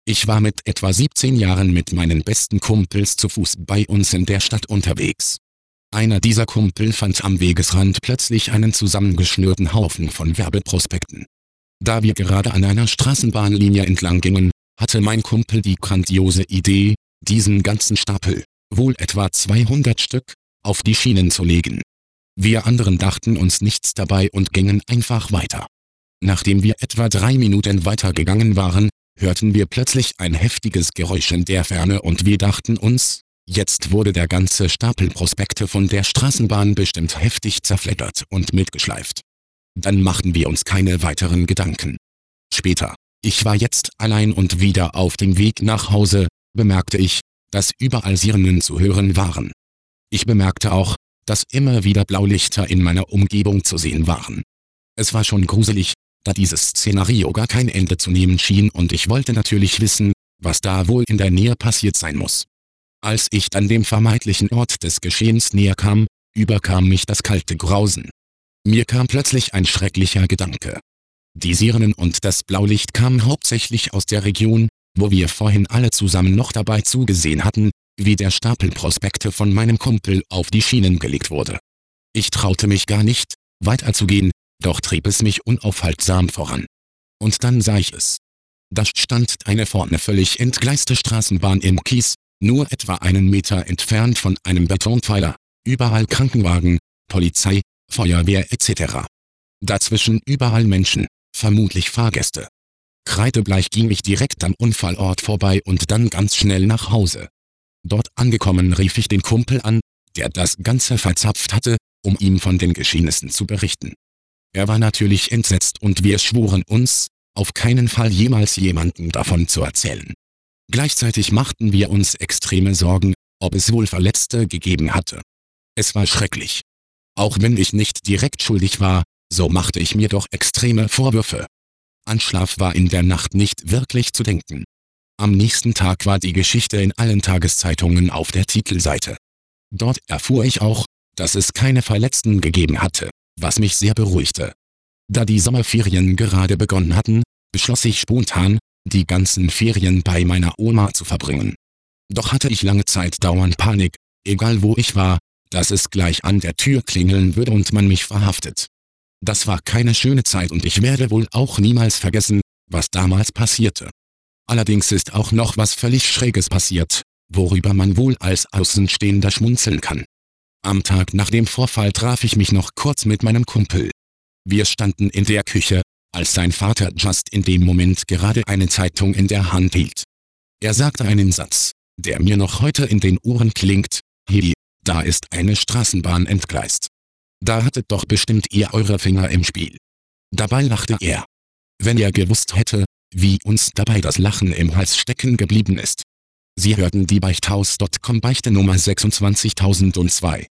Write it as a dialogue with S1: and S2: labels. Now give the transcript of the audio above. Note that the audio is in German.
S1: Ich war mit etwa 17 Jahren mit meinen besten Kumpels zu Fuß bei uns in der Stadt unterwegs. Einer dieser Kumpel fand am Wegesrand plötzlich einen zusammengeschnürten Haufen von Werbeprospekten. Da wir gerade an einer Straßenbahnlinie entlang gingen, hatte mein Kumpel die grandiose Idee, diesen ganzen Stapel, wohl etwa 200 Stück, auf die Schienen zu legen. Wir anderen dachten uns nichts dabei und gingen einfach weiter. Nachdem wir etwa 3 Minuten weitergegangen waren, hörten wir plötzlich ein heftiges Geräusch in der Ferne und wir dachten uns, jetzt wurde der ganze Stapel Prospekte von der Straßenbahn bestimmt heftig zerfleddert und mitgeschleift. Dann machten wir uns keine weiteren Gedanken. Später, ich war jetzt allein und wieder auf dem Weg nach Hause, bemerkte ich, dass überall Sirenen zu hören waren. Ich bemerkte auch, dass immer wieder Blaulichter in meiner Umgebung zu sehen waren. Es war schon gruselig, da dieses Szenario gar kein Ende zu nehmen schien und ich wollte natürlich wissen, was da wohl in der Nähe passiert sein muss. Als ich dann dem vermeintlichen Ort des Geschehens näher kam, überkam mich das kalte Grausen. Mir kam plötzlich ein schrecklicher Gedanke. Die Sirenen und das Blaulicht kamen hauptsächlich aus der Region, wo wir vorhin alle zusammen noch dabei zugesehen hatten, wie der Stapel Prospekte von meinem Kumpel auf die Schienen gelegt wurde. Ich traute mich gar nicht, weiterzugehen, doch trieb es mich unaufhaltsam voran. Und dann sah ich es. Da stand eine vorne völlig entgleiste Straßenbahn im Kies, nur etwa einen Meter entfernt von einem Betonpfeiler, überall Krankenwagen, Polizei, Feuerwehr etc. Dazwischen überall Menschen, vermutlich Fahrgäste. Kreidebleich ging ich direkt am Unfallort vorbei und dann ganz schnell nach Hause. Dort angekommen rief ich den Kumpel an, der das Ganze verzapft hatte, um ihm von den Geschehnissen zu berichten. Er war natürlich entsetzt und wir schworen uns, auf keinen Fall jemals jemandem davon zu erzählen. Gleichzeitig machten wir uns extreme Sorgen, ob es wohl Verletzte gegeben hatte. Es war schrecklich. Auch wenn ich nicht direkt schuldig war, so machte ich mir doch extreme Vorwürfe. An Schlaf war in der Nacht nicht wirklich zu denken. Am nächsten Tag war die Geschichte in allen Tageszeitungen auf der Titelseite. Dort erfuhr ich auch, dass es keine Verletzten gegeben hatte, was mich sehr beruhigte. Da die Sommerferien gerade begonnen hatten, beschloss ich spontan, die ganzen Ferien bei meiner Oma zu verbringen. Doch hatte ich lange Zeit dauernd Panik, egal wo ich war, dass es gleich an der Tür klingeln würde und man mich verhaftet. Das war keine schöne Zeit und ich werde wohl auch niemals vergessen, was damals passierte. Allerdings ist auch noch was völlig Schräges passiert, worüber man wohl als Außenstehender schmunzeln kann. Am Tag nach dem Vorfall traf ich mich noch kurz mit meinem Kumpel. Wir standen in der Küche, als sein Vater just in dem Moment gerade eine Zeitung in der Hand hielt. Er sagte einen Satz, der mir noch heute in den Ohren klingt: Hey, da ist eine Straßenbahn entgleist. Da hattet doch bestimmt ihr eure Finger im Spiel. Dabei lachte er. Wenn er gewusst hätte, wie uns dabei das Lachen im Hals stecken geblieben ist. Sie hörten die Beichthaus.com Beichte Nummer 26002.